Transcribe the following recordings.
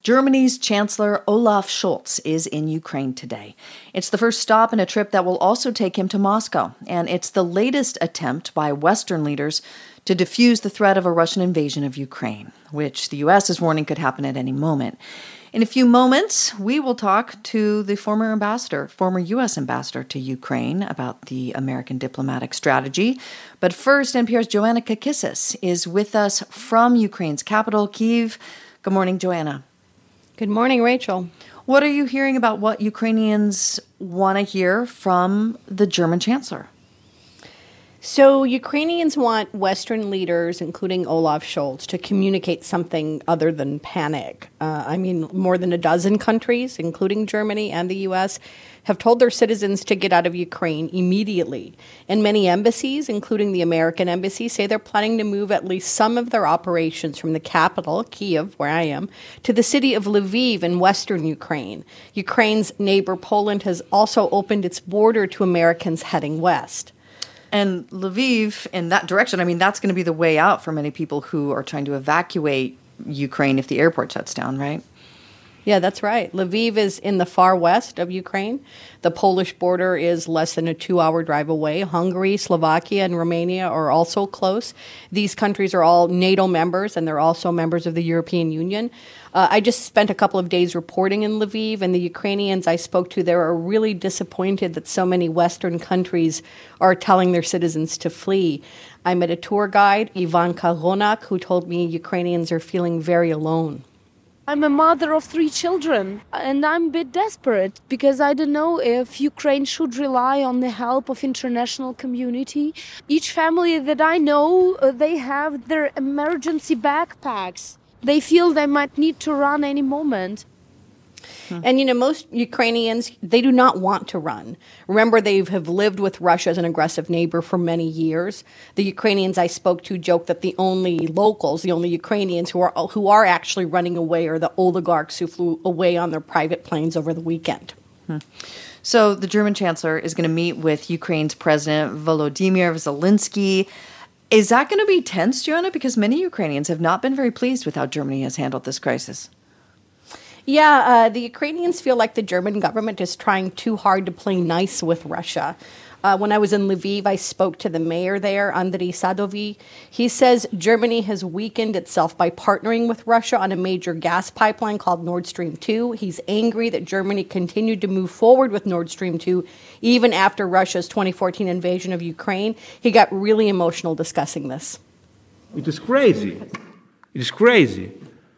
Germany's Chancellor Olaf Scholz is in Ukraine today. It's the first stop in a trip that will also take him to Moscow, and it's the latest attempt by Western leaders to defuse the threat of a Russian invasion of Ukraine, which the U.S. is warning could happen at any moment. In a few moments, we will talk to the former U.S. ambassador to Ukraine about the American diplomatic strategy. But first, NPR's Joanna Kakissis is with us from Ukraine's capital, Kyiv. Good morning, Joanna. Good morning, Rachel. What are you hearing about what Ukrainians want to hear from the German chancellor? So Ukrainians want Western leaders, including Olaf Scholz, to communicate something other than panic. More than a dozen countries, including Germany and the U.S., have told their citizens to get out of Ukraine immediately. And many embassies, including the American embassy, say they're planning to move at least some of their operations from the capital, Kyiv, where I am, to the city of Lviv in western Ukraine. Ukraine's neighbor Poland has also opened its border to Americans heading west. And Lviv, in that direction, that's going to be the way out for many people who are trying to evacuate Ukraine if the airport shuts down, right? Yeah, that's right. Lviv is in the far west of Ukraine. The Polish border is less than a 2-hour drive away. Hungary, Slovakia, and Romania are also close. These countries are all NATO members, and they're also members of the European Union. I just spent a couple of days reporting in Lviv, and the Ukrainians I spoke to there are really disappointed that so many Western countries are telling their citizens to flee. I met a tour guide, Ivanka Ronak, who told me Ukrainians are feeling very alone. I'm a mother of 3 children, and I'm a bit desperate because I don't know if Ukraine should rely on the help of international community. Each family that I know, they have their emergency backpacks. They feel they might need to run any moment. And, most Ukrainians, they do not want to run. Remember, they have lived with Russia as an aggressive neighbor for many years. The Ukrainians I spoke to joked that the only locals, the only Ukrainians who are actually running away are the oligarchs who flew away on their private planes over the weekend. So the German chancellor is going to meet with Ukraine's president, Volodymyr Zelensky. Is that going to be tense, Joanna? Because many Ukrainians have not been very pleased with how Germany has handled this crisis. Yeah, the Ukrainians feel like the German government is trying too hard to play nice with Russia. When I was in Lviv, I spoke to the mayor there, Andriy Sadovy. He says Germany has weakened itself by partnering with Russia on a major gas pipeline called Nord Stream 2. He's angry that Germany continued to move forward with Nord Stream 2 even after Russia's 2014 invasion of Ukraine. He got really emotional discussing this. It is crazy. It is crazy.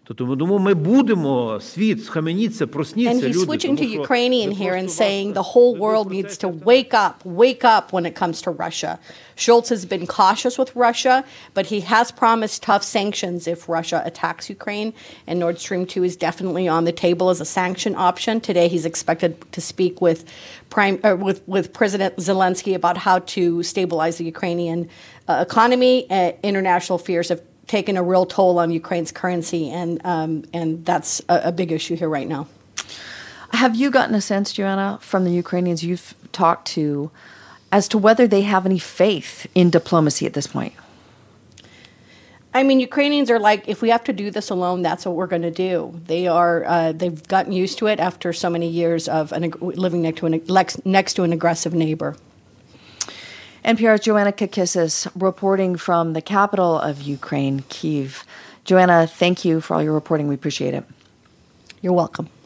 And he's switching to Ukrainian here and saying the whole world needs to wake up when it comes to Russia. Scholz has been cautious with Russia, but he has promised tough sanctions if Russia attacks Ukraine. And Nord Stream 2 is definitely on the table as a sanction option. Today he's expected to speak with President Zelensky about how to stabilize the Ukrainian economy. International fears have taken a real toll on Ukraine's currency, and that's a big issue here right now. Have you gotten a sense, Joanna, from the Ukrainians you've talked to as to whether they have any faith in diplomacy at this point? Ukrainians are like, if we have to do this alone, that's what we're going to do. They've gotten used to it after so many years of living next to an aggressive neighbor. NPR's Joanna Kakissis reporting from the capital of Ukraine, Kyiv. Joanna, thank you for all your reporting. We appreciate it. You're welcome.